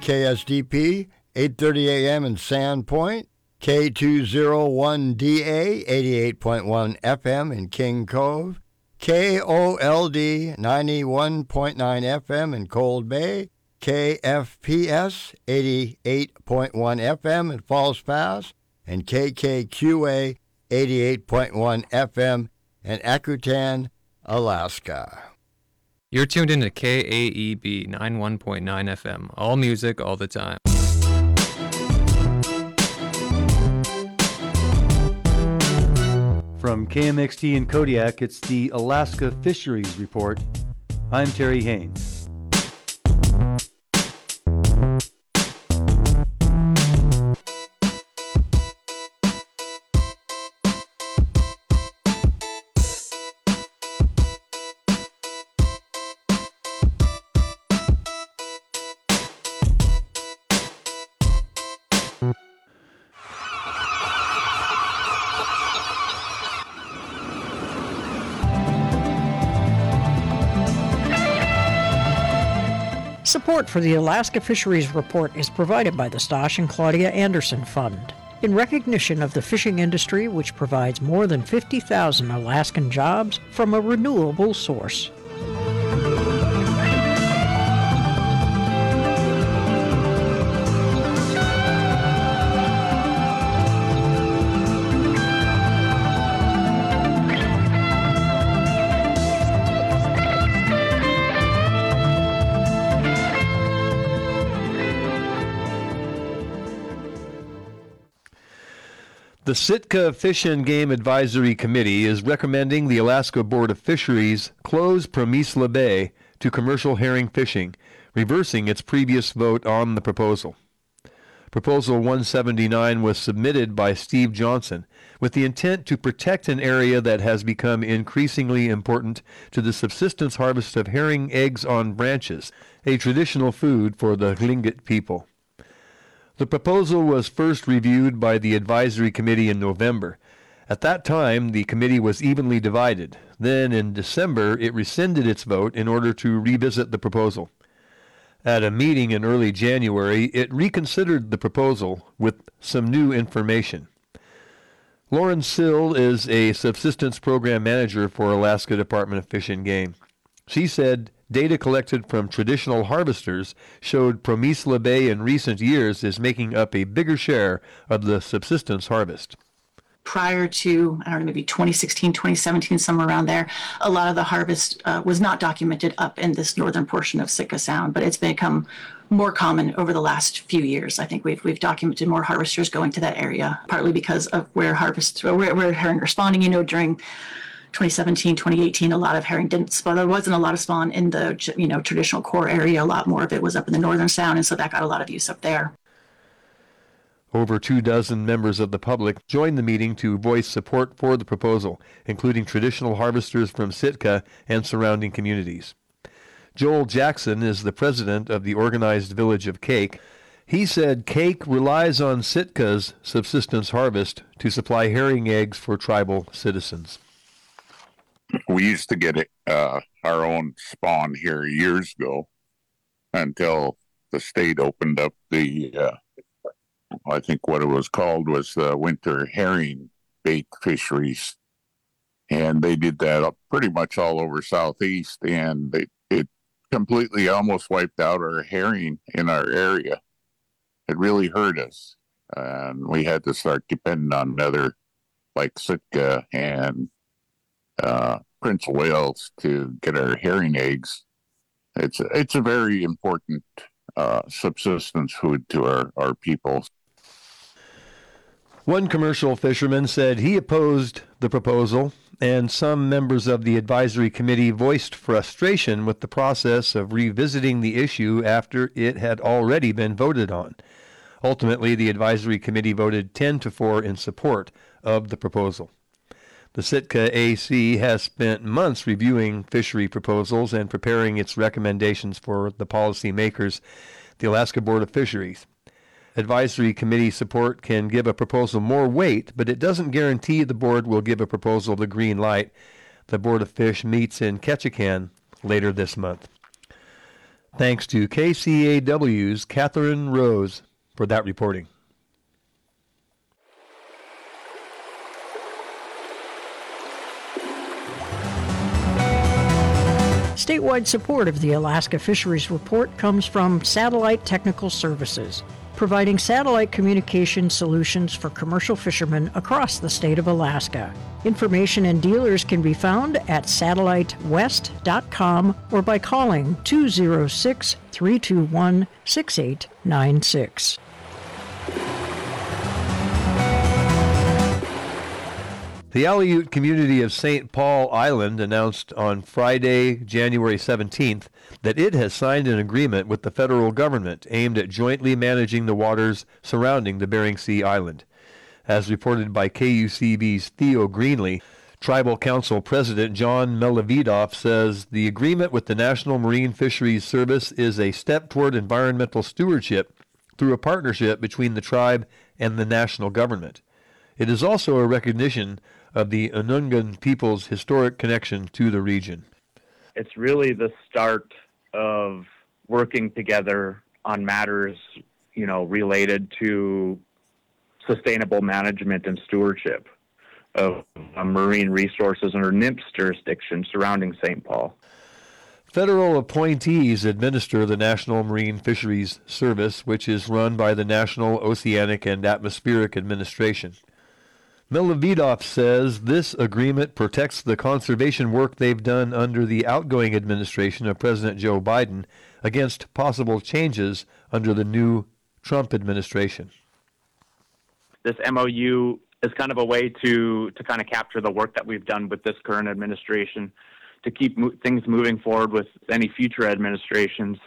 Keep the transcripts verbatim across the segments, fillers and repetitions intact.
K S D P, eight thirty a.m. in Sandpoint, K two oh one D A, eighty-eight point one F M in King Cove, K O L D, ninety-one point nine F M in Cold Bay, K F P S, eighty-eight point one F M in Falls Pass, and K K Q A, eighty-eight point one F M in Akutan, Alaska. You're tuned into K A E B ninety-one point nine F M. All music, all the time. From K M X T in Kodiak, it's the Alaska Fisheries Report. I'm Terry Haynes. Support for the Alaska Fisheries Report is provided by the Stosh and Claudia Anderson Fund. In recognition of the fishing industry, which provides more than fifty thousand Alaskan jobs from a renewable source. The Sitka Fish and Game Advisory Committee is recommending the Alaska Board of Fisheries close Promisla Bay to commercial herring fishing, reversing its previous vote on the proposal. Proposal one seventy-nine was submitted by Steve Johnson with the intent to protect an area that has become increasingly important to the subsistence harvest of herring eggs on branches, a traditional food for the Tlingit people. The proposal was first reviewed by the advisory committee in November. At that time, the committee was evenly divided. Then, in December, it rescinded its vote in order to revisit the proposal. At a meeting in early January, it reconsidered the proposal with some new information. Lauren Sill is a subsistence program manager for Alaska Department of Fish and Game. She said data collected from traditional harvesters showed Promisla Bay in recent years is making up a bigger share of the subsistence harvest. Prior to, I don't know, maybe twenty sixteen, twenty seventeen, somewhere around there, a lot of the harvest uh, was not documented up in this northern portion of Sitka Sound, but it's become more common over the last few years. I think we've we've documented more harvesters going to that area, partly because of where harvest, where, where herring are spawning. You know, during twenty seventeen, twenty eighteen, a lot of herring didn't spawn. There wasn't a lot of spawn in the, you know, traditional core area. A lot more of it was up in the northern sound, and so that got a lot of use up there. Over two dozen members of the public joined the meeting to voice support for the proposal, including traditional harvesters from Sitka and surrounding communities. Joel Jackson is the president of the organized village of Cake. He said Cake relies on Sitka's subsistence harvest to supply herring eggs for tribal citizens. We used to get it, uh, our own spawn here years ago until the state opened up the, uh, I think what it was called was the winter herring bait fisheries. And they did that up pretty much all over Southeast, and they, it completely almost wiped out our herring in our area. It really hurt us. And we had to start depending on other like Sitka and uh, Prince of Wales to get our herring eggs. It's, it's a very important uh, subsistence food to our, our people. One commercial fisherman said he opposed the proposal, and some members of the advisory committee voiced frustration with the process of revisiting the issue after it had already been voted on. Ultimately, the advisory committee voted ten to four in support of the proposal. The Sitka A C has spent months reviewing fishery proposals and preparing its recommendations for the policymakers, the Alaska Board of Fisheries. Advisory committee support can give a proposal more weight, but it doesn't guarantee the board will give a proposal the green light. The Board of Fish meets in Ketchikan later this month. Thanks to K C A W's Catherine Rose for that reporting. Statewide support of the Alaska Fisheries Report comes from Satellite Technical Services, providing satellite communication solutions for commercial fishermen across the state of Alaska. Information and dealers can be found at satellite west dot com or by calling two oh six, three two one, six eight nine six. The Aleut community of Saint Paul Island announced on Friday, January seventeenth, that it has signed an agreement with the federal government aimed at jointly managing the waters surrounding the Bering Sea Island. As reported by K U C B's Theo Greenlee, Tribal Council President John Melavidoff says the agreement with the National Marine Fisheries Service is a step toward environmental stewardship through a partnership between the tribe and the national government. It is also a recognition of the Unungan people's historic connection to the region. It's really the start of working together on matters, you know, related to sustainable management and stewardship of uh, marine resources under N I M P's jurisdiction surrounding Saint Paul. Federal appointees administer the National Marine Fisheries Service, which is run by the National Oceanic and Atmospheric Administration. Melavidoff says this agreement protects the conservation work they've done under the outgoing administration of President Joe Biden against possible changes under the new Trump administration. This M O U is kind of a way to, to kind of capture the work that we've done with this current administration to keep mo- things moving forward with any future administrations.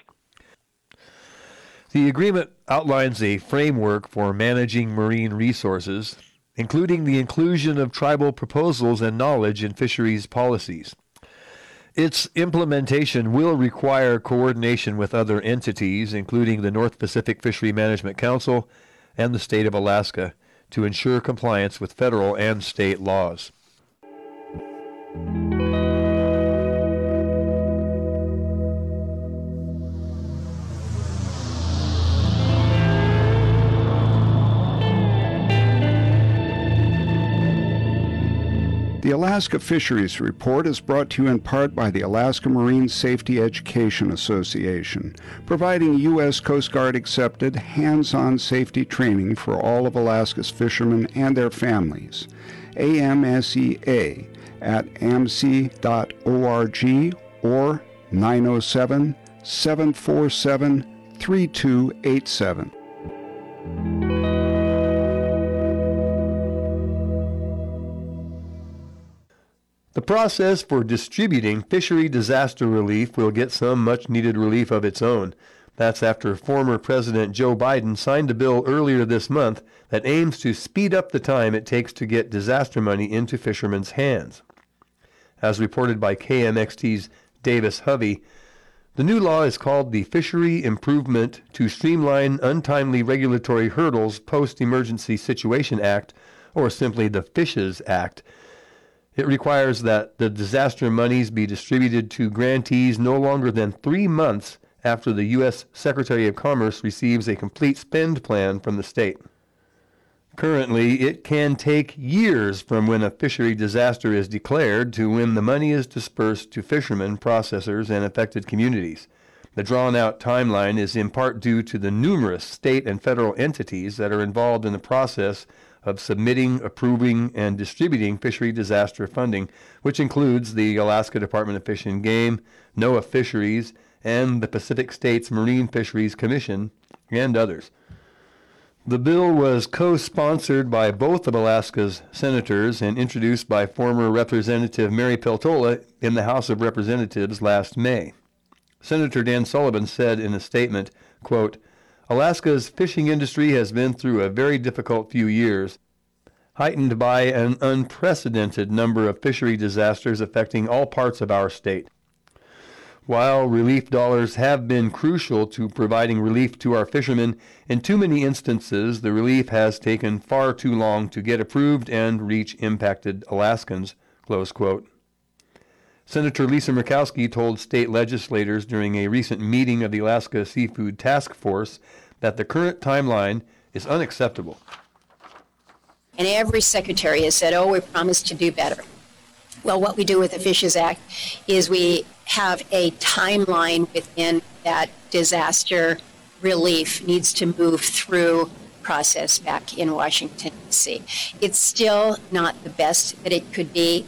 The agreement outlines a framework for managing marine resources, including the inclusion of tribal proposals and knowledge in fisheries policies. Its implementation will require coordination with other entities, including the North Pacific Fishery Management Council and the state of Alaska, to ensure compliance with federal and state laws. The Alaska Fisheries Report is brought to you in part by the Alaska Marine Safety Education Association, providing U S Coast Guard accepted hands-on safety training for all of Alaska's fishermen and their families. A M S E A at A M S E dot org or nine oh seven, seven four seven, three two eight seven. The process for distributing fishery disaster relief will get some much-needed relief of its own. That's after former President Joe Biden signed a bill earlier this month that aims to speed up the time it takes to get disaster money into fishermen's hands. As reported by K M X T's Davis Hovey, the new law is called the Fishery Improvement to Streamline Untimely Regulatory Hurdles Post-Emergency Situation Act, or simply the FISHES Act. It requires that the disaster monies be distributed to grantees no longer than three months after the U S Secretary of Commerce receives a complete spend plan from the state. Currently, it can take years from when a fishery disaster is declared to when the money is dispersed to fishermen, processors, and affected communities. The drawn-out timeline is in part due to the numerous state and federal entities that are involved in the process of submitting, approving, and distributing fishery disaster funding, which includes the Alaska Department of Fish and Game, NOAA Fisheries, and the Pacific States Marine Fisheries Commission, and others. The bill was co-sponsored by both of Alaska's senators and introduced by former Representative Mary Peltola in the House of Representatives last May. Senator Dan Sullivan said in a statement, quote, Alaska's fishing industry has been through a very difficult few years, heightened by an unprecedented number of fishery disasters affecting all parts of our state. While relief dollars have been crucial to providing relief to our fishermen, in too many instances the relief has taken far too long to get approved and reach impacted Alaskans, close quote. Senator Lisa Murkowski told state legislators during a recent meeting of the Alaska Seafood Task Force that the current timeline is unacceptable. And every secretary has said, oh, we promised to do better. Well, what we do with the Fishes Act is we have a timeline within that disaster relief needs to move through process back in Washington, D C. It's still not the best that it could be.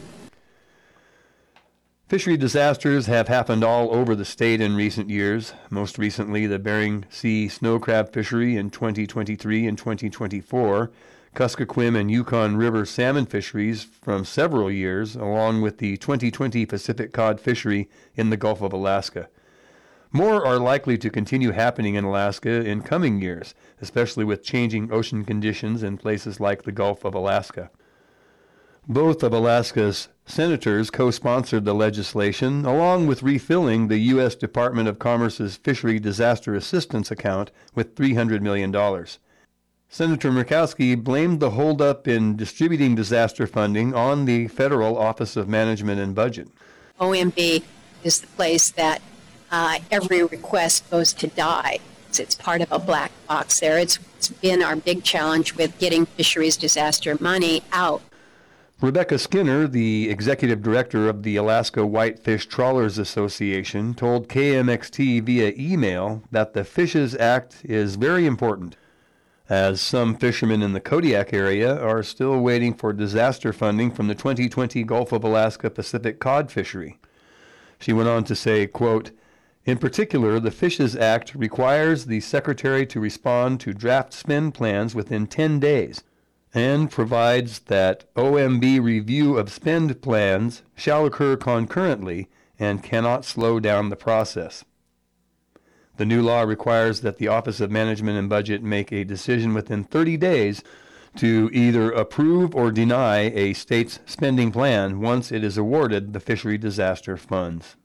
Fishery disasters have happened all over the state in recent years, most recently the Bering Sea snow crab fishery in twenty twenty-three and twenty twenty-four, Kuskokwim and Yukon River salmon fisheries from several years, along with the twenty twenty Pacific cod fishery in the Gulf of Alaska. More are likely to continue happening in Alaska in coming years, especially with changing ocean conditions in places like the Gulf of Alaska. Both of Alaska's senators co-sponsored the legislation, along with refilling the U S Department of Commerce's Fishery Disaster Assistance account with three hundred million dollars. Senator Murkowski blamed the holdup in distributing disaster funding on the Federal Office of Management and Budget. O M B is the place that uh, every request goes to die. It's, it's part of a black box there. It's, it's been our big challenge with getting fisheries disaster money out. Rebecca Skinner, the executive director of the Alaska Whitefish Trawlers Association, told K M X T via email that the Fishes Act is very important, as some fishermen in the Kodiak area are still waiting for disaster funding from the twenty twenty Gulf of Alaska Pacific cod fishery. She went on to say, quote, in particular, the Fishes Act requires the Secretary to respond to draft spend plans within ten days and provides that O M B review of spend plans shall occur concurrently and cannot slow down the process. The new law requires that the Office of Management and Budget make a decision within thirty days to either approve or deny a state's spending plan once it is awarded the fishery disaster funds.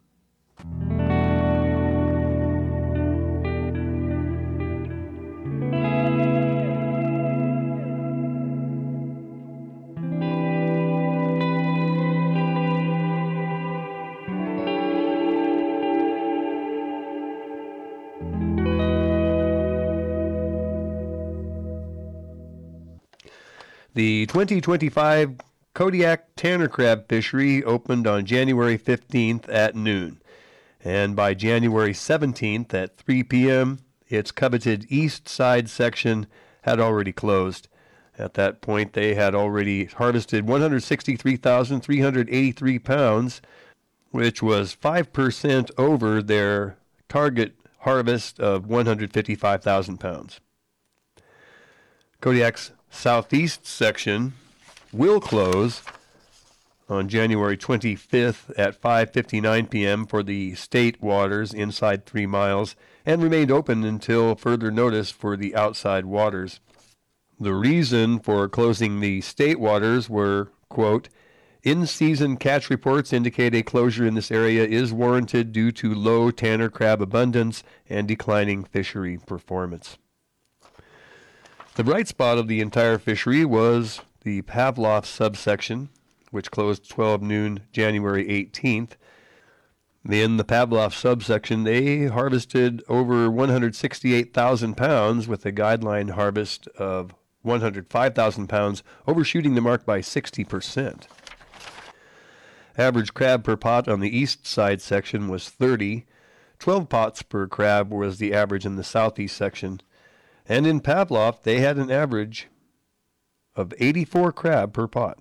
The twenty twenty-five Kodiak Tanner Crab fishery opened on January fifteenth at noon, and by January seventeenth at three p.m., its coveted east side section had already closed. At that point, they had already harvested one hundred sixty-three thousand three hundred eighty-three pounds, which was five percent over their target harvest of one hundred fifty-five thousand pounds. Kodiak's southeast section will close on January twenty-fifth at five fifty-nine p.m. for the state waters inside three miles and remained open until further notice for the outside waters. The reason for closing the state waters were, quote, in-season catch reports indicate a closure in this area is warranted due to low tanner crab abundance and declining fishery performance. The bright spot of the entire fishery was the Pavlov subsection, which closed twelve noon January eighteenth. In the Pavlov subsection, they harvested over one hundred sixty-eight thousand pounds with a guideline harvest of one hundred five thousand pounds, overshooting the mark by sixty percent. Average crab per pot on the east side section was thirty. twelve pots per crab was the average in the southeast section. And in Pavlov, they had an average of eighty-four crab per pot.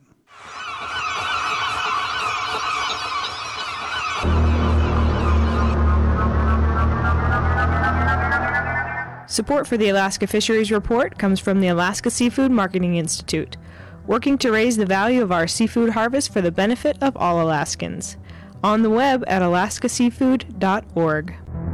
Support for the Alaska Fisheries Report comes from the Alaska Seafood Marketing Institute, working to raise the value of our seafood harvest for the benefit of all Alaskans. On the web at alaska seafood dot org.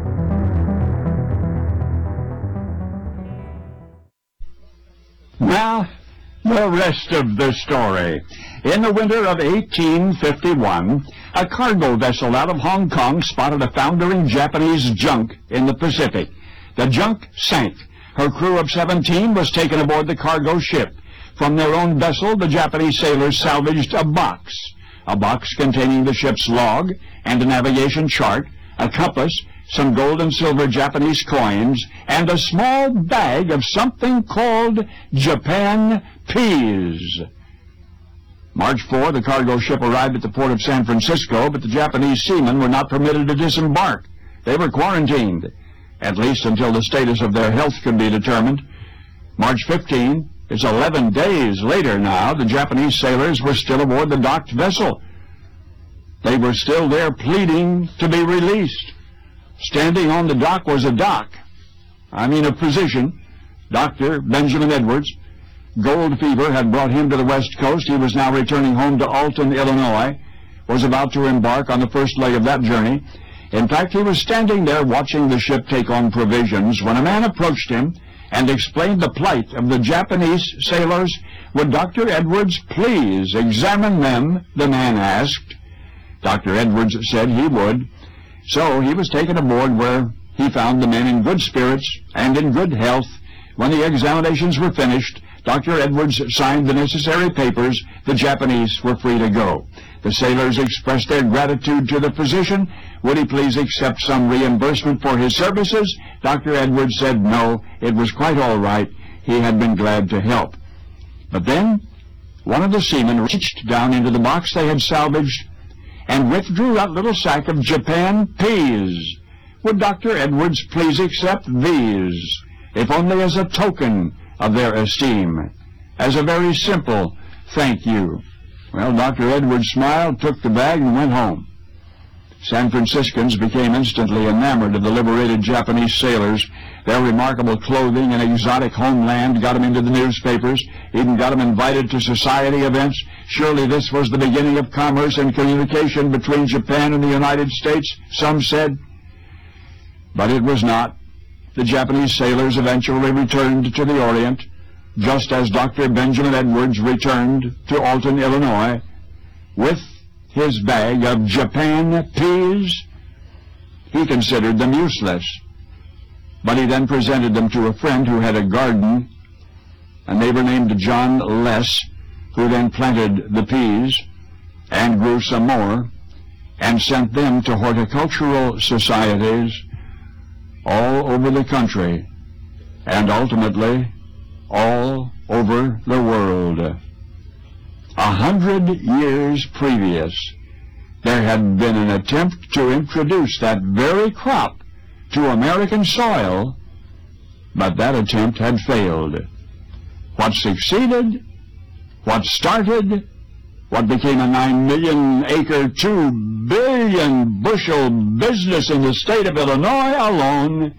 Now, the rest of the story. In the winter of eighteen fifty-one, a cargo vessel out of Hong Kong spotted a foundering Japanese junk in the Pacific. The junk sank. Her crew of seventeen was taken aboard the cargo ship. From their own vessel, the Japanese sailors salvaged a box. a box containing the ship's log and a navigation chart, a compass, some gold and silver Japanese coins, and a small bag of something called Japan peas. March fourth, the cargo ship arrived at the port of San Francisco, but the Japanese seamen were not permitted to disembark. They were quarantined, at least until the status of their health could be determined. March fifteenth, it's eleven days later now, the Japanese sailors were still aboard the docked vessel. They were still there pleading to be released. Standing on the dock was a doc, I mean a physician, Doctor Benjamin Edwards. Gold fever had brought him to the West Coast. He was now returning home to Alton, Illinois, was about to embark on the first leg of that journey. In fact, he was standing there watching the ship take on provisions when a man approached him and explained the plight of the Japanese sailors. Would Doctor Edwards please examine them, the man asked. Doctor Edwards said he would. So he was taken aboard, where he found the men in good spirits and in good health. When the examinations were finished, Doctor Edwards signed the necessary papers. The Japanese were free to go. The sailors expressed their gratitude to the physician. Would he please accept some reimbursement for his services? Doctor Edwards said no, it was quite all right. He had been glad to help. But then one of the seamen reached down into the box they had salvaged and withdrew that little sack of Japan peas. Would Doctor Edwards please accept these, if only as a token of their esteem, as a very simple thank you? Well, Doctor Edwards smiled, took the bag, and went home. San Franciscans became instantly enamored of the liberated Japanese sailors. Their remarkable clothing and exotic homeland got them into the newspapers, even got them invited to society events. Surely this was the beginning of commerce and communication between Japan and the United States, some said. But it was not. The Japanese sailors eventually returned to the Orient, just as Doctor Benjamin Edwards returned to Alton, Illinois, with his bag of Japan peas. He considered them useless, but he then presented them to a friend who had a garden, a neighbor named John Less, who then planted the peas and grew some more and sent them to horticultural societies all over the country and ultimately all over the world. A hundred years previous, there had been an attempt to introduce that very crop to American soil, but that attempt had failed. What succeeded, what started, what became a nine million acre, two billion bushel business in the state of Illinois alone,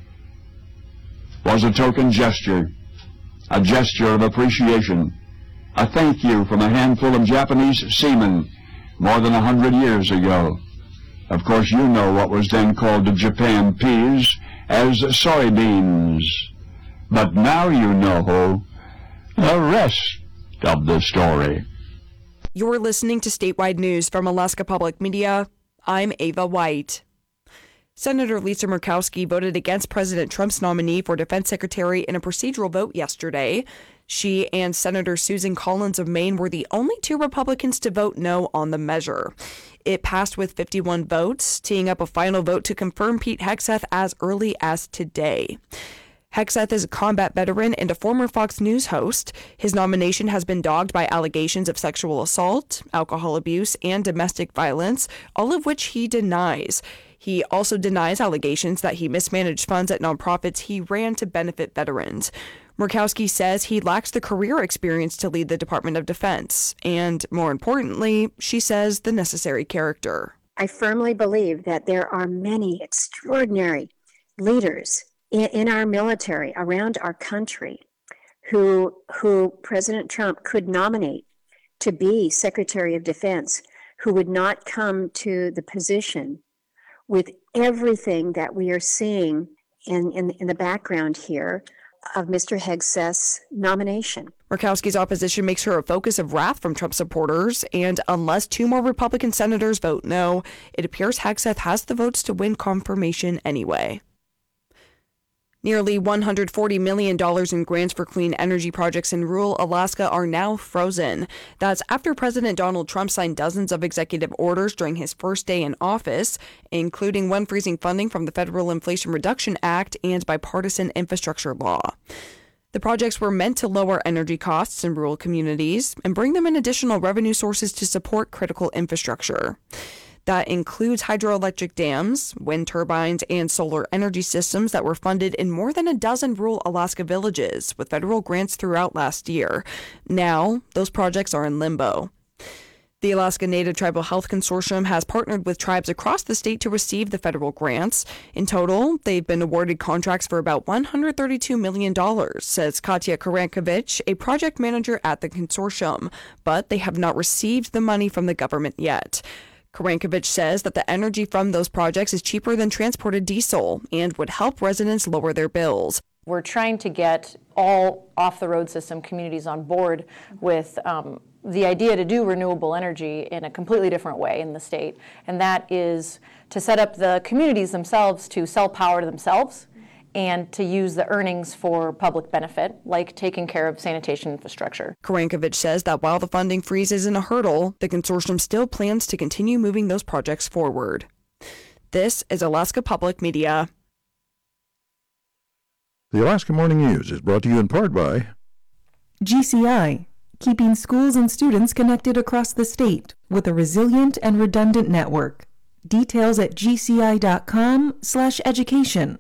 was a token gesture, a gesture of appreciation, a thank you from a handful of Japanese seamen more than a hundred years ago. Of course, you know what was then called the Japan peas as soybeans. But now you know the rest of the story. You're listening to Statewide News from Alaska Public Media. I'm Ava White. Senator Lisa Murkowski voted against President Trump's nominee for defense secretary in a procedural vote yesterday. She and Senator Susan Collins of Maine were the only two Republicans to vote no on the measure. It passed with fifty-one votes, teeing up a final vote to confirm Pete Hegseth as early as today. Hegseth is a combat veteran and a former Fox News host. His nomination has been dogged by allegations of sexual assault, alcohol abuse, and domestic violence, all of which he denies. He also denies allegations that he mismanaged funds at nonprofits he ran to benefit veterans. Murkowski says he lacks the career experience to lead the Department of Defense, and more importantly, she says the necessary character. I firmly believe that there are many extraordinary leaders in, in our military around our country who, who President Trump could nominate to be Secretary of Defense, who would not come to the position with everything that we are seeing in, in, in the background here of Mister Hegseth's nomination. Murkowski's opposition makes her a focus of wrath from Trump supporters, and unless two more Republican senators vote no, it appears Hegseth has the votes to win confirmation anyway. Nearly one hundred forty million dollars in grants for clean energy projects in rural Alaska are now frozen. That's after President Donald Trump signed dozens of executive orders during his first day in office, including one freezing funding from the Federal Inflation Reduction Act and bipartisan infrastructure law. The projects were meant to lower energy costs in rural communities and bring them in additional revenue sources to support critical infrastructure. That includes hydroelectric dams, wind turbines, and solar energy systems that were funded in more than a dozen rural Alaska villages with federal grants throughout last year. Now, those projects are in limbo. The Alaska Native Tribal Health Consortium has partnered with tribes across the state to receive the federal grants. In total, they've been awarded contracts for about one hundred thirty-two million dollars, says Katya Karankovich, a project manager at the consortium, but they have not received the money from the government yet. Karankovich says that the energy from those projects is cheaper than transported diesel and would help residents lower their bills. We're trying to get all off-the-road system communities on board with um, the idea to do renewable energy in a completely different way in the state, and that is to set up the communities themselves to sell power to themselves and to use the earnings for public benefit, like taking care of sanitation infrastructure. Karankovich says that while the funding freeze isn't a hurdle, the consortium still plans to continue moving those projects forward. This is Alaska Public Media. The Alaska Morning News is brought to you in part by G C I, keeping schools and students connected across the state with a resilient and redundant network. Details at gci.com slash education.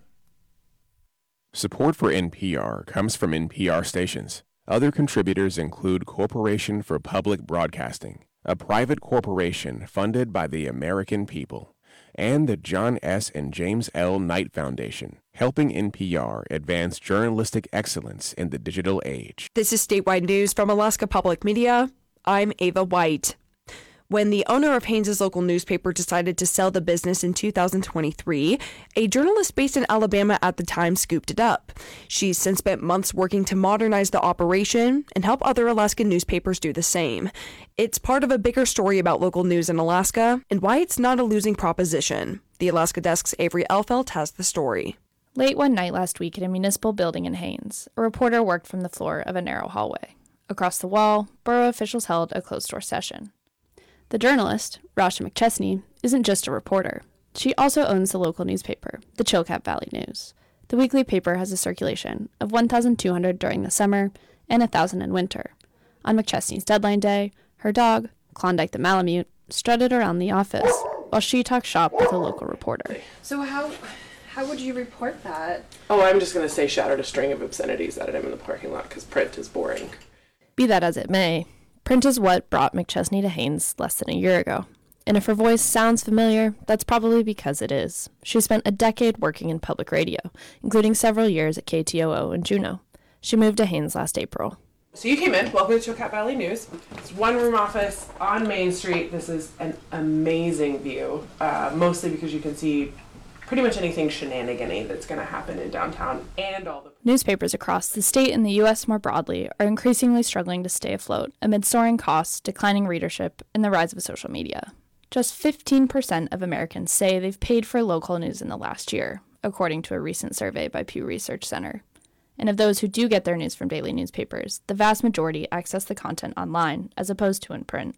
Support for N P R comes from N P R stations. Other contributors include Corporation for Public Broadcasting, a private corporation funded by the American people, and the John S. and James L. Knight Foundation, helping N P R advance journalistic excellence in the digital age. This is statewide news from Alaska Public Media. I'm Ava White. When the owner of Haynes's local newspaper decided to sell the business in two thousand twenty-three, a journalist based in Alabama at the time scooped it up. She's since spent months working to modernize the operation and help other Alaskan newspapers do the same. It's part of a bigger story about local news in Alaska and why it's not a losing proposition. The Alaska Desk's Avery Elfelt has the story. Late one night last week at a municipal building in Haines, a reporter worked from the floor of a narrow hallway. Across the wall, borough officials held a closed-door session. The journalist, Rasha McChesney, isn't just a reporter. She also owns the local newspaper, the Chilkat Valley News. The weekly paper has a circulation of one thousand two hundred during the summer and one thousand in winter. On McChesney's deadline day, her dog, Klondike the Malamute, strutted around the office while she talked shop with a local reporter. So how how would you report that? Oh, I'm just going to say shouted a string of obscenities at him in the parking lot because print is boring. Be that as it may, print is what brought McChesney to Haines less than a year ago. And if her voice sounds familiar, that's probably because it is. She spent a decade working in public radio, including several years at K T O O in Juneau. She moved to Haines last April. So you came in, welcome to Chilkat Valley News. It's one room office on Main Street. This is an amazing view, uh, mostly because you can see pretty much anything shenanigan-y that's going to happen in downtown and all the... Newspapers across the state and the U S more broadly are increasingly struggling to stay afloat amid soaring costs, declining readership, and the rise of social media. Just fifteen percent of Americans say they've paid for local news in the last year, according to a recent survey by Pew Research Center. And of those who do get their news from daily newspapers, the vast majority access the content online as opposed to in print.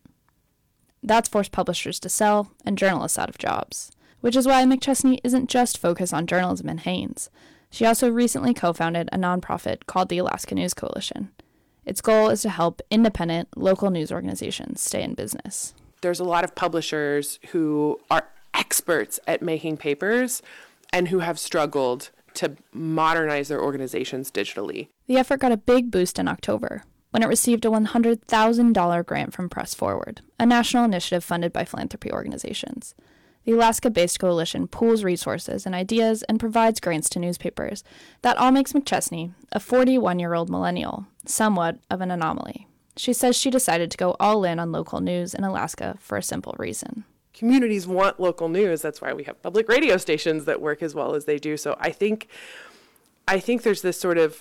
That's forced publishers to sell and journalists out of jobs, which is why McChesney isn't just focused on journalism in Haines. She also recently co-founded a nonprofit called the Alaska News Coalition. Its goal is to help independent, local news organizations stay in business. There's a lot of publishers who are experts at making papers and who have struggled to modernize their organizations digitally. The effort got a big boost in October, when it received a one hundred thousand dollars grant from Press Forward, a national initiative funded by philanthropy organizations. The Alaska-based coalition pools resources and ideas and provides grants to newspapers. That all makes McChesney, a forty-one-year-old millennial, somewhat of an anomaly. She says she decided to go all in on local news in Alaska for a simple reason. Communities want local news. That's why we have public radio stations that work as well as they do. So I think, I think there's this sort of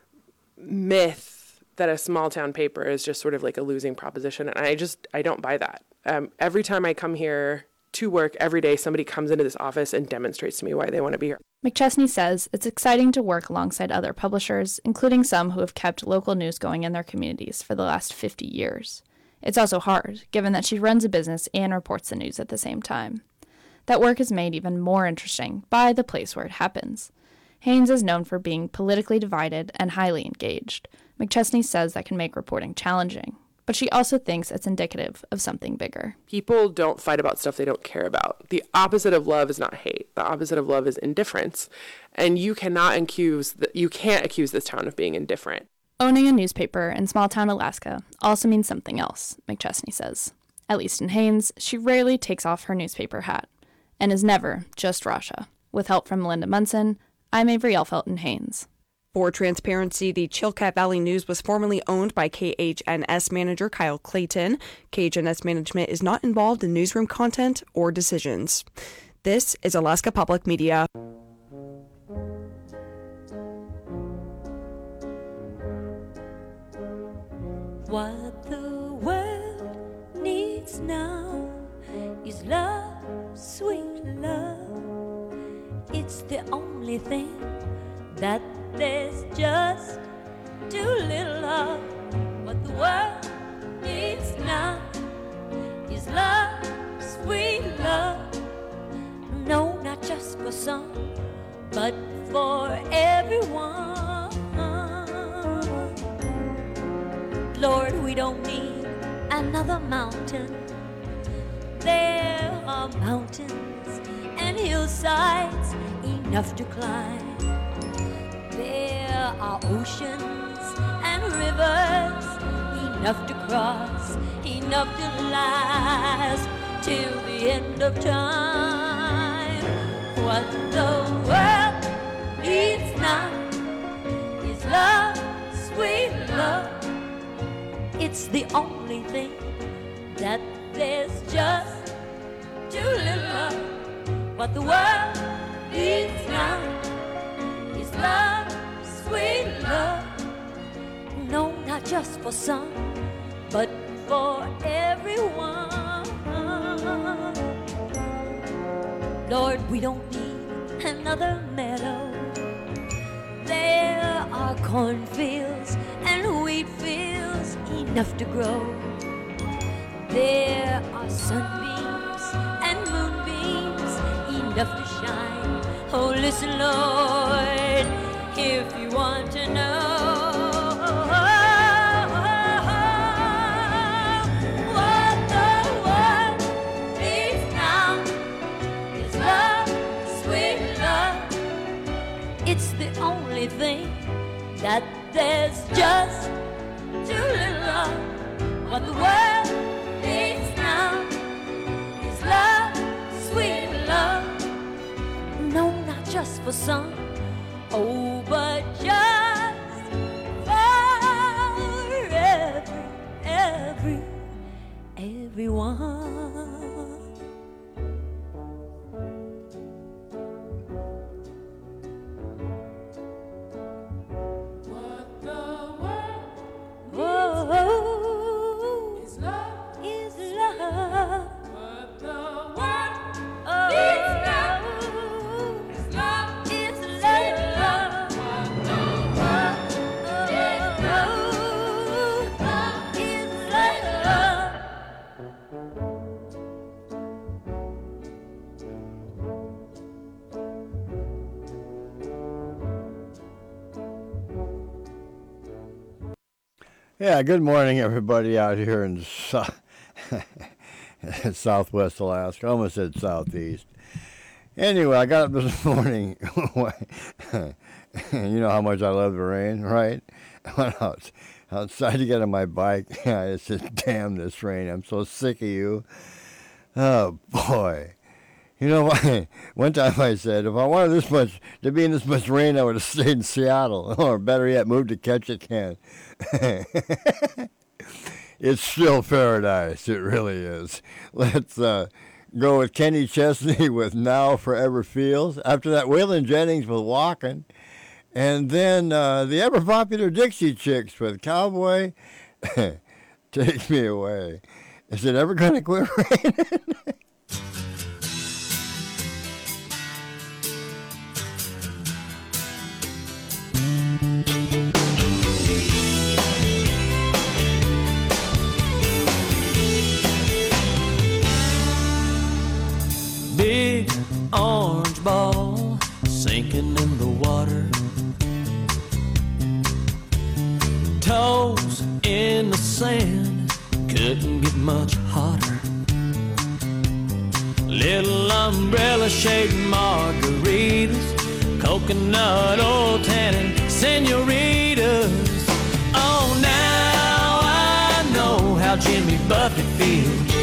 myth that a small town paper is just sort of like a losing proposition. And I just, I don't buy that. Um, every time I come here to work every day, somebody comes into this office and demonstrates to me why they want to be here. McChesney says it's exciting to work alongside other publishers, including some who have kept local news going in their communities for the last fifty years. It's also hard, given that she runs a business and reports the news at the same time. That work is made even more interesting by the place where it happens. Haines is known for being politically divided and highly engaged. McChesney says that can make reporting challenging, but she also thinks it's indicative of something bigger. People don't fight about stuff they don't care about. The opposite of love is not hate. The opposite of love is indifference. And you cannot accuse, the, you can't accuse this town of being indifferent. Owning a newspaper in small-town Alaska also means something else, McChesney says. At least in Haines, she rarely takes off her newspaper hat, and is never just Rasha. With help from Melinda Munson, I'm Avery Elfelt in Haines. For transparency, the Chilkat Valley News was formerly owned by K H N S manager Kyle Clayton. K H N S management is not involved in newsroom content or decisions. This is Alaska Public Media. What the world needs now is love, sweet love. It's the only thing that there's just too little of. What the world needs now is love, sweet love. No, not just for some, but for everyone. Lord, we don't need another mountain. There are mountains and hillsides enough to climb. There are oceans and rivers enough to cross, enough to last till the end of time. What the world needs now is love, sweet love. It's the only thing that there's just too little of. What the world needs now is love, sweet love. No, not just for some, but for everyone. Lord, we don't need another meadow. There are cornfields and wheat fields enough to grow. There are sunbeams and moonbeams enough to shine. Oh, listen, Lord, if you want to know what the world needs now is love, sweet love. It's the only thing that there's just too little of. What the world needs now is love, sweet love. No, not just for some, oh, but just for every, every, everyone. Yeah, good morning, everybody out here in so- southwest Alaska. I almost said southeast. Anyway, I got up this morning. You know how much I love the rain, right? I went out, outside to get on my bike. I said, damn this rain. I'm so sick of you. Oh, boy. You know what? One time I said, if I wanted this much to be in this much rain, I would have stayed in Seattle, or better yet, moved to Ketchikan. It's still paradise. It really is. Let's uh, go with Kenny Chesney with Now Forever Feels. After that, Waylon Jennings with Walkin'. And then uh, the ever-popular Dixie Chicks with Cowboy, Take Me Away. Is it ever going to quit raining? toes in the sand, couldn't get much hotter. Little umbrella shade margaritas, coconut oil tannin senoritas. Oh, now I know how Jimmy Buffett feels.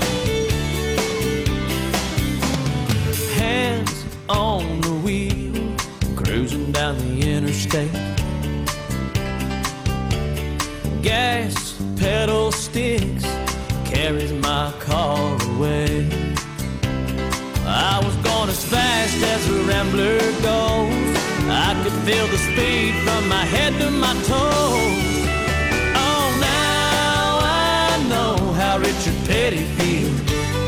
Hands on the wheel, cruising down the interstate. Gas pedal sticks, carries my car away. I was going as fast as a rambler goes. I could feel the speed from my head to my toes. Oh, now I know how Richard Petty feels.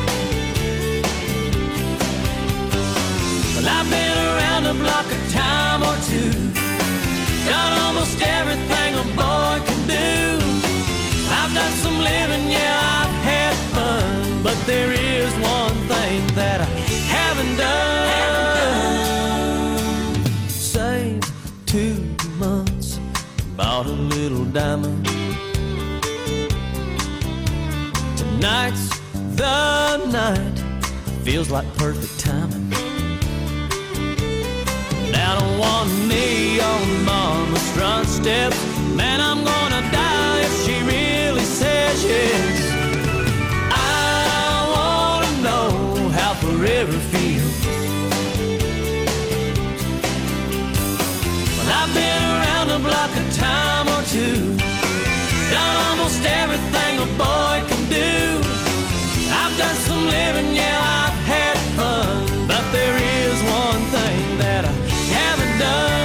Well, I've been around the block a time or two, done almost everything a boy can do. I've done some living, yeah, I've had fun, but there is one thing that I haven't done. Haven't done. Saved two months, bought a little diamond. Tonight's the night, feels like perfect timing. Down on one knee on mama's front steps, man, I'm gonna die if she really says yes. I wanna know how forever feels. Well, I've been around the block a time or two, done almost everything a boy can do. I've done some living, yeah, I've had fun, but there is one thing that I haven't done.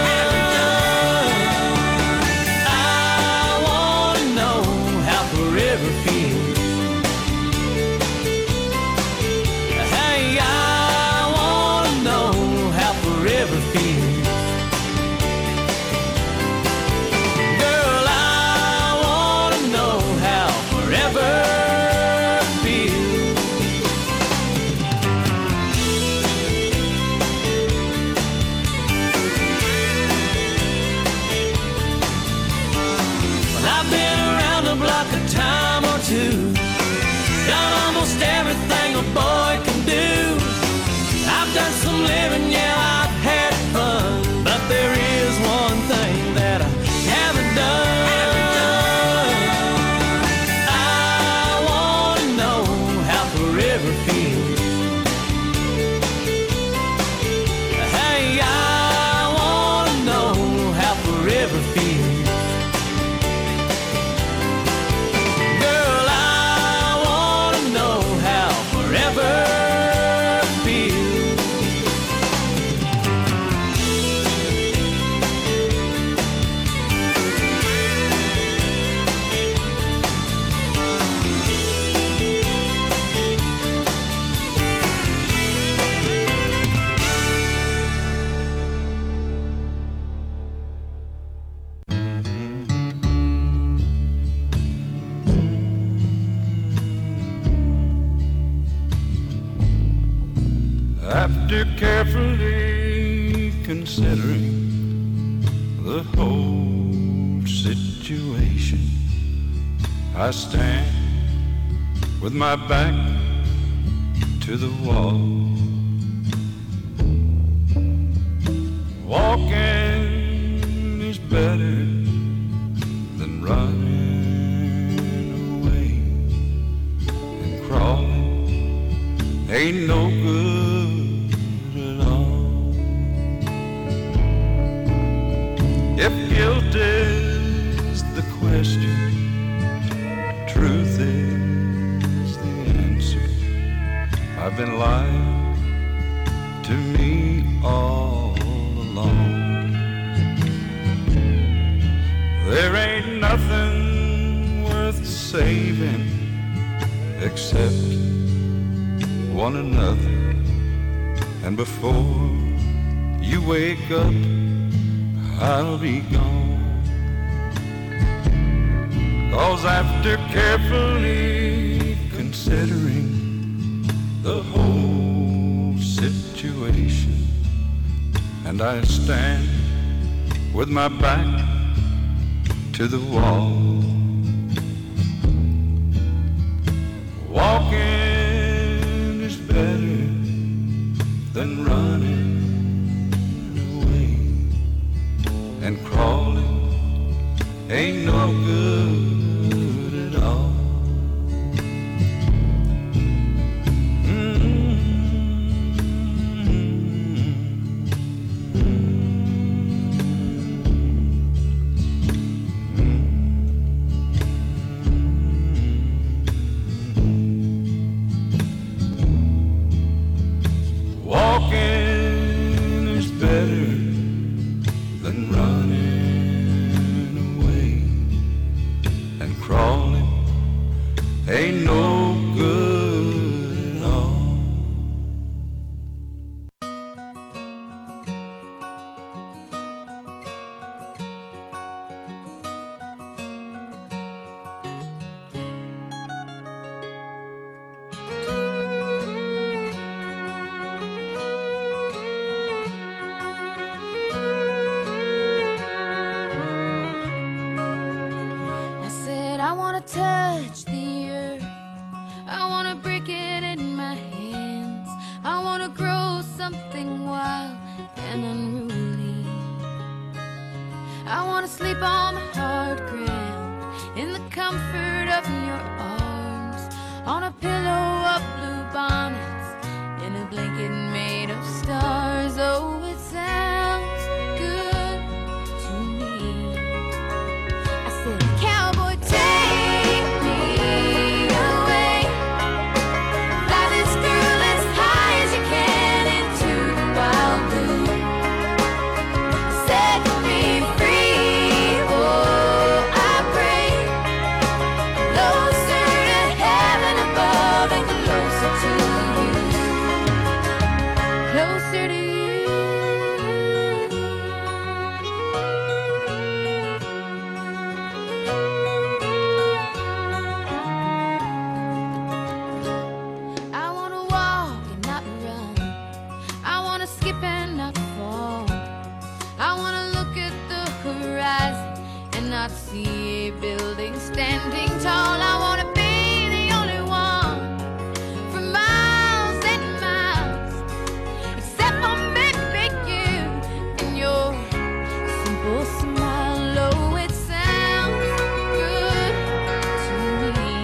Done almost everything a boy can do. I've done some living, yeah, I've had fun, but there is one thing that I haven't done. Haven't done. I wanna know how forever feels. Hey, I wanna know how forever feels. After carefully considering the whole situation, I stand with my back to the wall. Walking is better than running away, and crawling ain't no good. If guilt is the question, truth is the answer. I've been lying to me all along. There ain't nothing worth saving except one another. And before you wake up, I'll be gone. 'Cause after carefully considering the whole situation, and I stand with my back to to the wall. Walking is better than running away, and crawling ain't no good at all. Walking is better than running away, and crawling ain't no good at all. I said I want to touch the earth, I want to break it in my hands, I want to grow something wild and unruly, I want to sleep on the hard ground in the comfort of your arms, on a pillow of blue bonnets, in a blanket made of stars. Oh, it sounds good to me. I said, cowboy, take me away, fly this girl as high as you can into the wild blue, set me free. Oh, I pray, closer to heaven above and closer to you, closer to you. I wanna walk and not run, I wanna skip and not fall, I wanna look at the horizon and not see a building standing tall. I wanna be the only one for miles and miles, except for maybe you and your simple smile. Oh, it sounds good to me.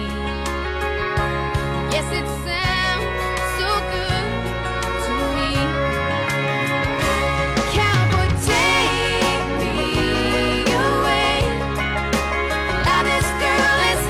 Yes, it sounds so good to me. Cowboy, take me away, fly this girl as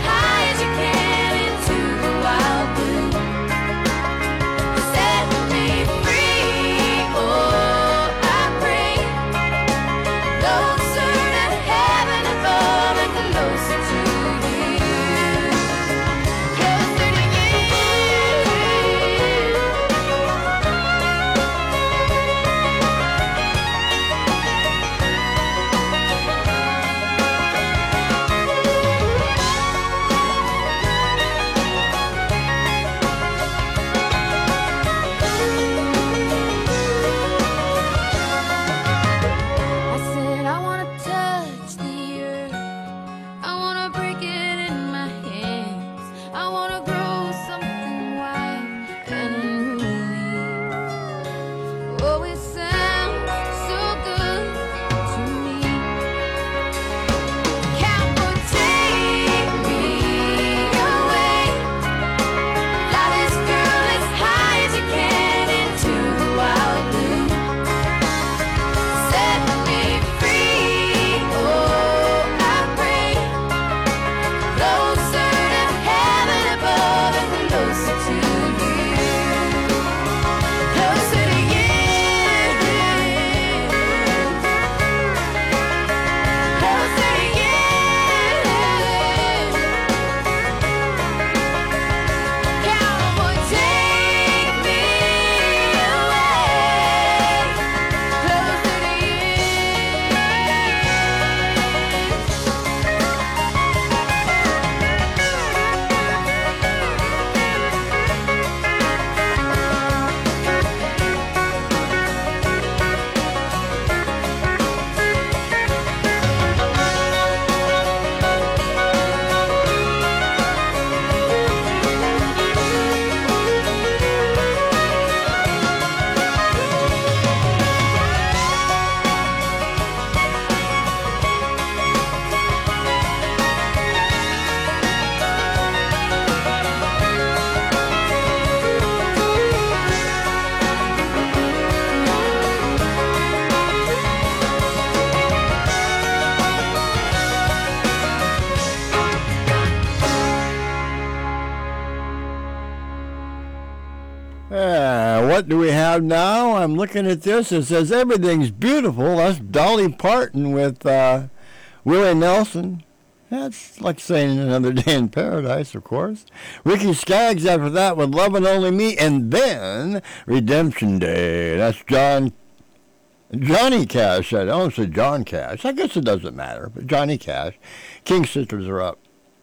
what do we have now? I'm looking at this. It says everything's beautiful. That's Dolly Parton with uh, Willie Nelson. That's like saying Another Day in Paradise, of course. Ricky Skaggs after that with Lovin' Only Me. And then Redemption Day. That's John Johnny Cash. I don't say John Cash. I guess it doesn't matter. But Johnny Cash. King Sisters are up.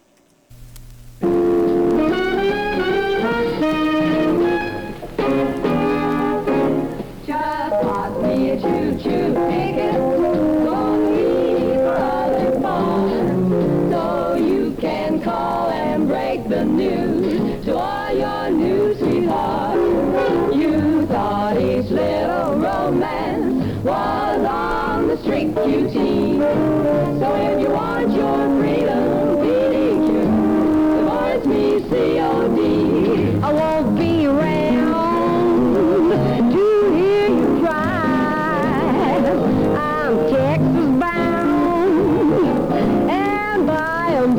Just bought me a choo-choo ticket. Gonna leave for other fun. So you can call and break the news to all your new sweethearts. You thought each little romance was on the strict Q T. So if you want your freedom, P D Q, divorce me C O D. I won't be around to hear you cry. I'm Texas bound, and by and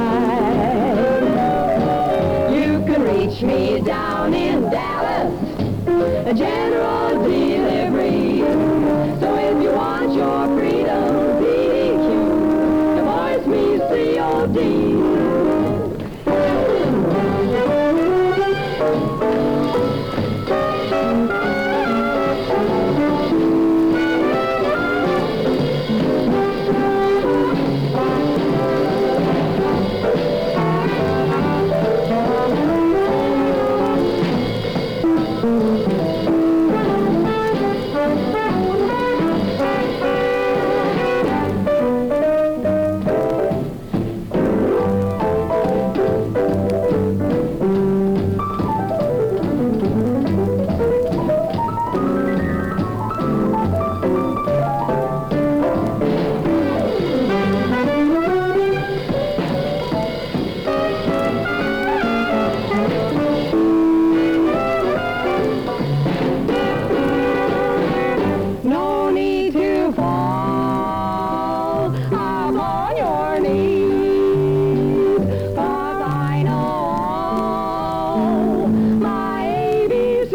by you can reach me down in Dallas, a general delivery. So if you want your freedom, P D Q, divorce me C O D. No need to fall upon your knees, 'cause I know all my A B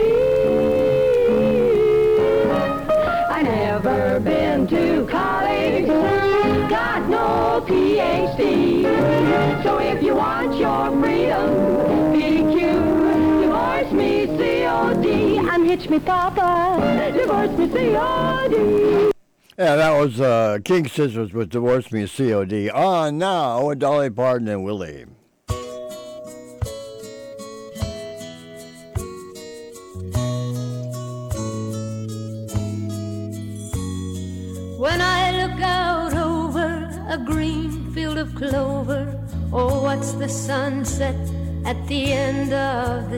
Cs. I never been to college, got no P H D. So if you want your freedom, P D Q, divorce me C O D. Unhitch me, Papa, divorce me C O D. Yeah, that was uh, King Sisters with Divorce Me C O D. On now with Dolly Parton and Willie. When I look out over a green field of clover, oh, what's the sunset at the end of the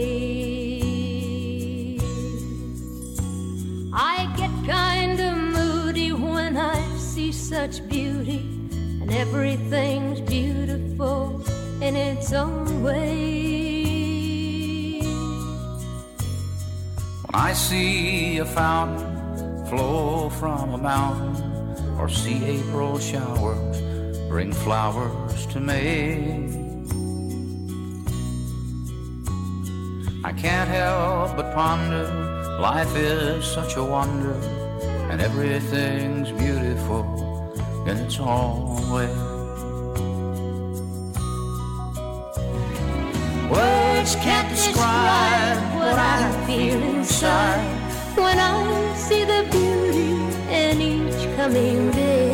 day? I get kind of moody when I see such beauty, and everything's beautiful in its own way. When I see a fountain flow from a mountain, or see April showers bring flowers to May, I can't help but ponder, life is such a wonder, and everything's beautiful in its own way. Words can't describe what I feel inside when I see the beauty in each coming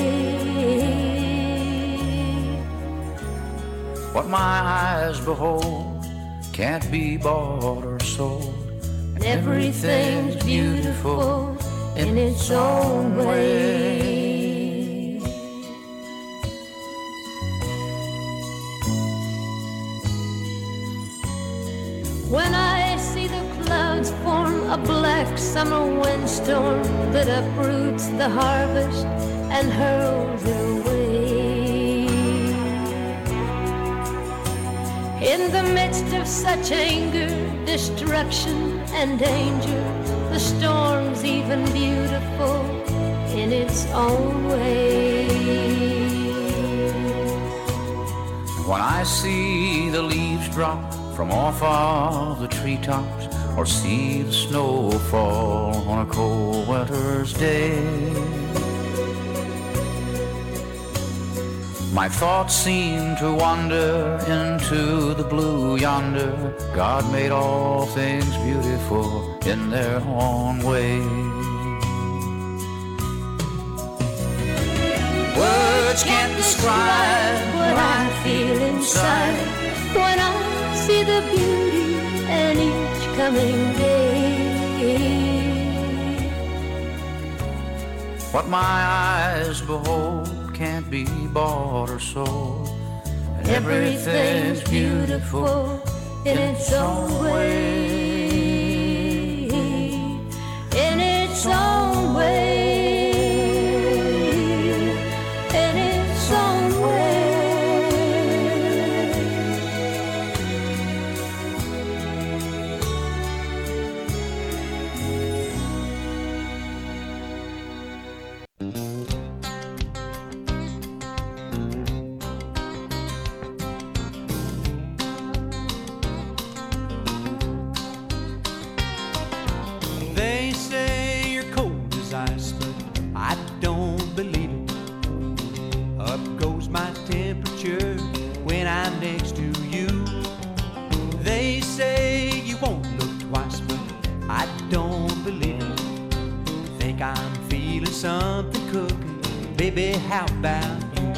day. What my eyes behold can't be bought or sold, and everything's beautiful in its own way. When I see the clouds form a black summer windstorm that uproots the harvest and hurls it away. In the midst of such anger, destruction, and danger, the storm's even beautiful in its own way. When I see the leaves drop from off of the treetops, or see the snow fall on a cold winter's day. My thoughts seem to wander into the blue yonder. God made all things beautiful in their own way. Words can't describe what I feel inside when I see the beauty in each coming day. What my eyes behold can't be bought or sold, and everything's beautiful in its own way, in its own way, in its own way. When I'm next to you, they say you won't look twice, but I don't believe it. Think I'm feeling something cooking, baby, how about you?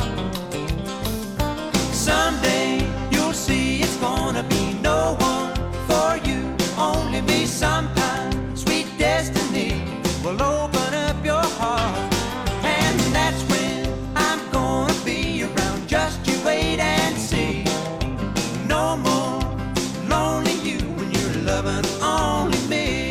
Someday you'll see it's gonna be no one for you, only me. Sometime sweet destiny will open up your heart, and that's when I'm gonna be around. Just you wait and see. No more lonely you when you're loving only me.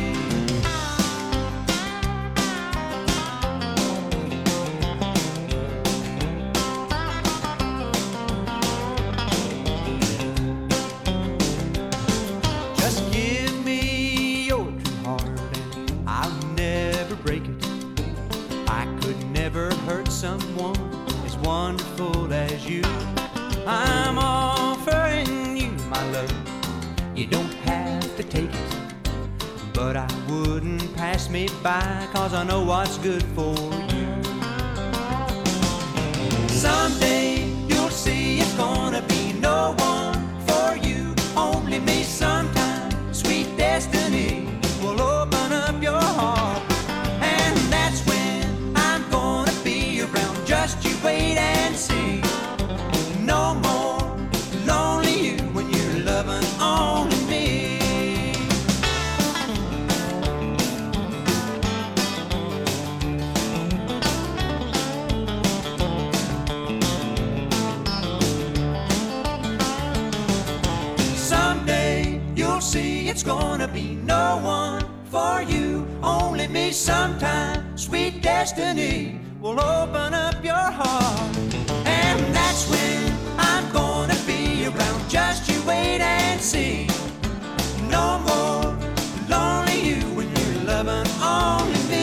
Just give me your true heart and I'll never break it. I could never hurt someone as wonderful as you. I'm offering you my love. You don't have to take it, but I wouldn't pass me by, 'cause I know what's good for you. Someday you'll see it's gonna be no one for you, only me. Sometime sweet destiny will open up your heart, and that's when I'm gonna be around. Just you wait and see. No more lonely you when you're loving only me. Someday you'll see it's gonna be no one for you, only me. Sometime sweet destiny will open up your heart, and that's when I'm gonna be around. Just you wait and see. No more lonely you when you're loving only me.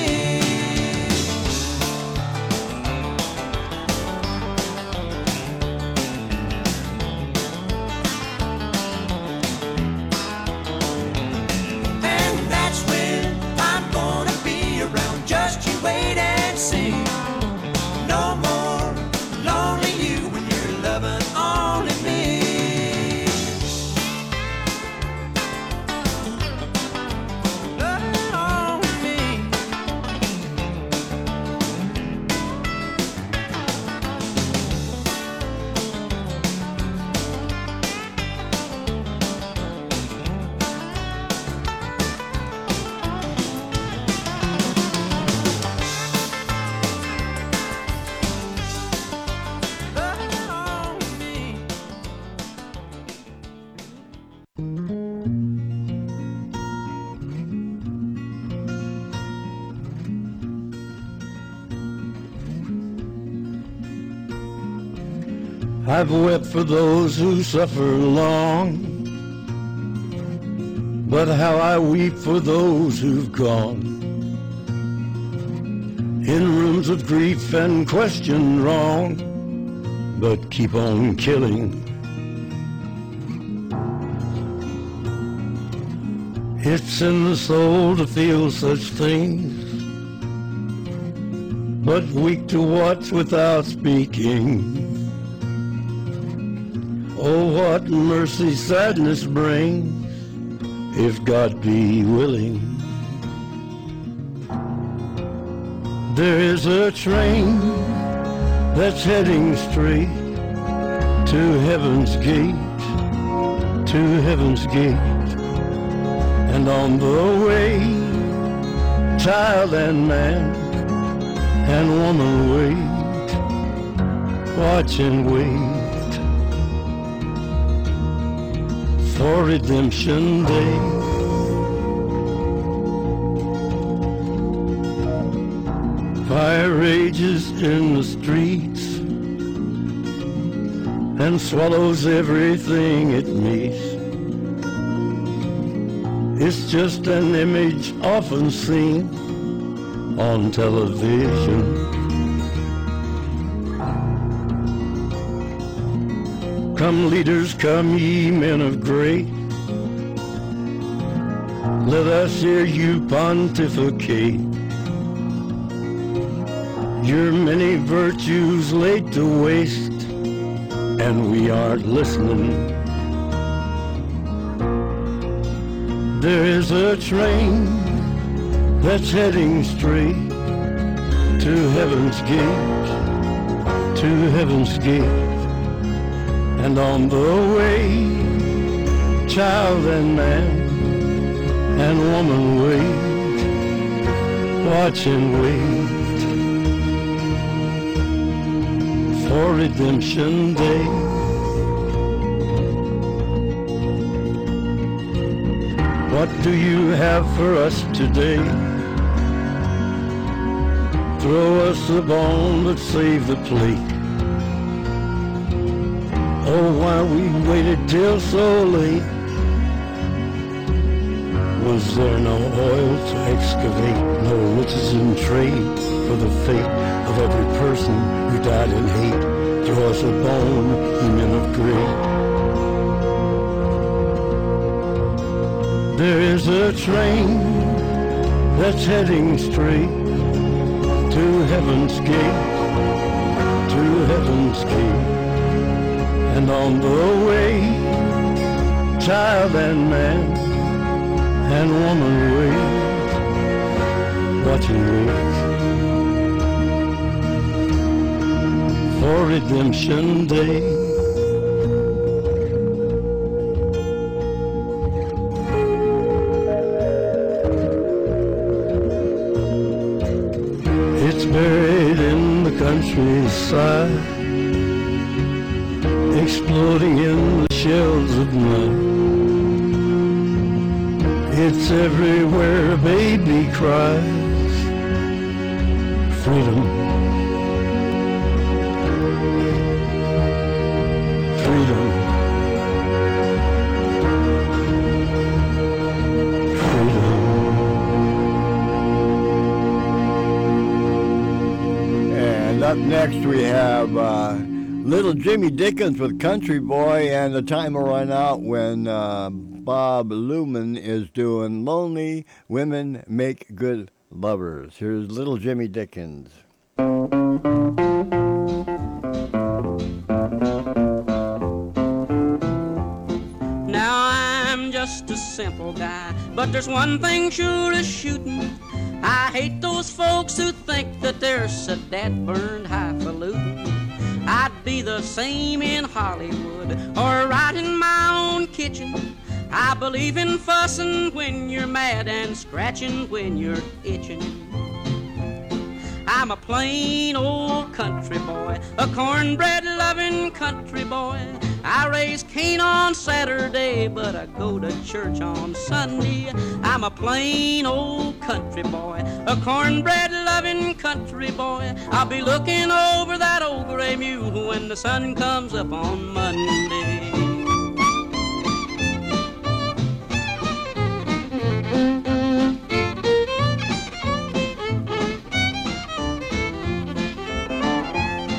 And that's when I'm gonna be around. Just you wait and see. No more lonely you when you're loving only me. Loving only me. Loving only me. I've wept for those who suffer long, but how I weep for those who've gone in rooms of grief and question wrong, but keep on killing. It's in the soul to feel such things, but weak to watch without speaking. Oh, what mercy sadness brings, if God be willing. There is a train that's heading straight to heaven's gate, to heaven's gate. And on the way, child and man and woman wait, watch and wait for redemption day. Fire rages in the streets and swallows everything it meets. It's just an image often seen on television. Come leaders, come ye men of great, let us hear you pontificate. Your many virtues laid to waste, and we aren't listening. There is a train that's heading straight to heaven's gate, to heaven's gate. And on the way, child and man and woman wait, watch and wait for redemption day. What do you have for us today? Throw us the bone but save the plate. Oh, why we waited till so late? Was there no oil to excavate, no riches in trade for the fate of every person who died in hate? Throw us a bone, ye men of great. There is a train that's heading straight to heaven's gate, to heaven's gate. And on the way, child and man and woman wait, watch and wait for redemption day. It's buried in the countryside, exploding in the shells of night. It's everywhere a baby cries, freedom, freedom, freedom. And up next we have uh, Little Jimmy Dickens with Country Boy, and the time will run out when uh, Bob Luman is doing Lonely Women Make Good Lovers. Here's Little Jimmy Dickens. Now I'm just a simple guy, but there's one thing sure as shooting. I hate those folks who think that they're so dead burned highfalutin'. I'd be the same in Hollywood or right in my own kitchen. I believe in fussing when you're mad and scratching when you're itching. I'm a plain old country boy, a cornbread-loving country boy. I raise Cain on Saturday, but I go to church on Sunday. I'm a plain old country boy, a cornbread-loving country boy. I'll be looking over that old gray mule when the sun comes up on Monday.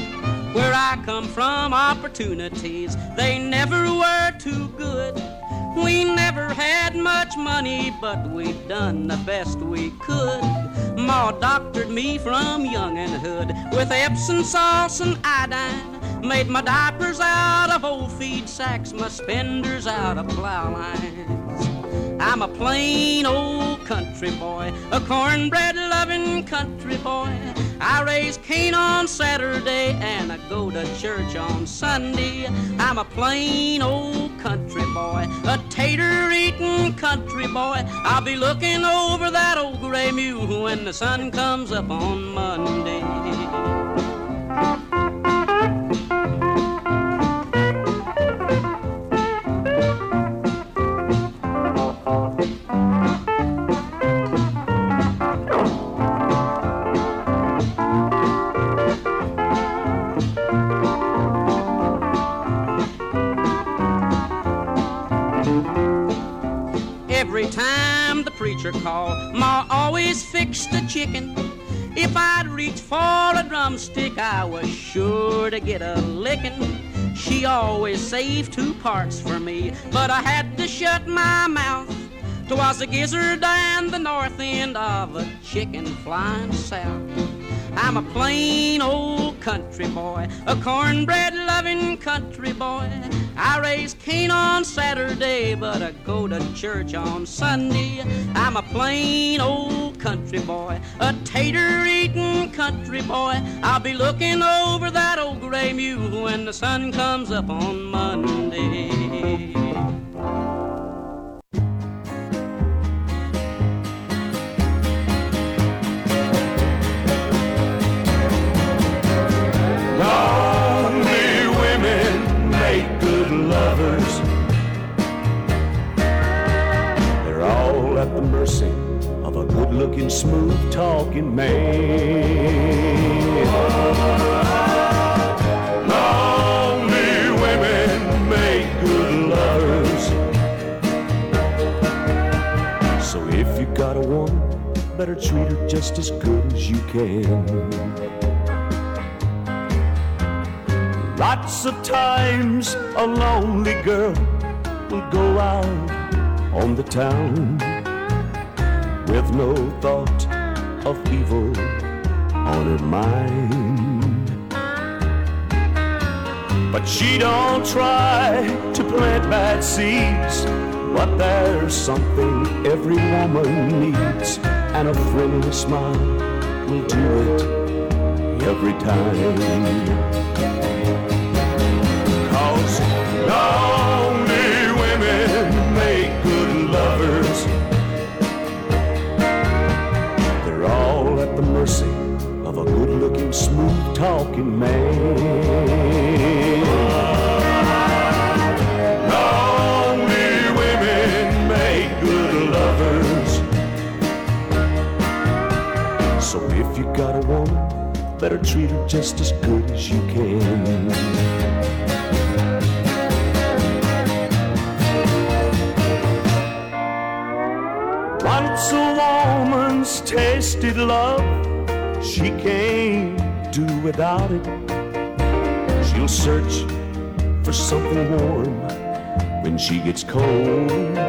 Where I come from, opportunities, they never were too good. We never had much money, but we done the best we could. Ma doctored me from younginhood with Epsom salts and iodine. Made my diapers out of old feed sacks, my spenders out of plow lines. I'm a plain old country boy, a cornbread-loving country boy. I raise Cain on Saturday and I go to church on Sunday. I'm a plain old country boy, a tater-eating country boy. I'll be looking over that old gray mule when the sun comes up on Monday. Every time the preacher called, Ma always fixed a chicken. If I'd reach for a drumstick, I was sure to get a licking. She always saved two parts for me, but I had to shut my mouth. 'Twas a gizzard and the north end of a chicken flying south. I'm a plain old country boy, a cornbread-loving country boy. I raise Cain on Saturday, but I go to church on Sunday. I'm a plain old country boy, a tater-eating country boy. I'll be looking over that old gray mule when the sun comes up on Monday. Lovers, they're all at the mercy of a good-looking, smooth-talking man. Lonely women make good lovers. So if you got a woman, better treat her just as good as you can. Lots of times a lonely girl will go out on the town with no thought of evil on her mind. But she don't try to plant bad seeds, but there's something every woman needs, and a friendly smile will do it every time. Lonely women make good lovers. They're all at the mercy of a good-looking, smooth-talking man. Lonely women make good lovers. So if you got a woman, better treat her just as good as you can. Once a woman's tasted love, she can't do without it. She'll search for something warm when she gets cold.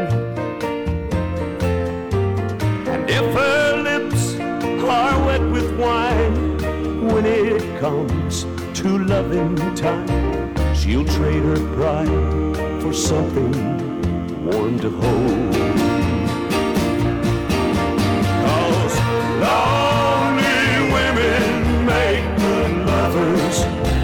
And if her lips are wet with wine, when it comes to loving time, she'll trade her pride for something warm to hold. Lonely women make good lovers.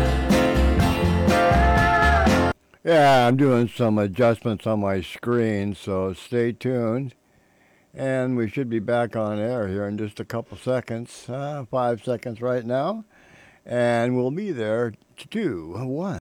Yeah, I'm doing some adjustments on my screen, so stay tuned. And we should be back on air here in just a couple seconds, uh, five seconds right now. And we'll be there to do one.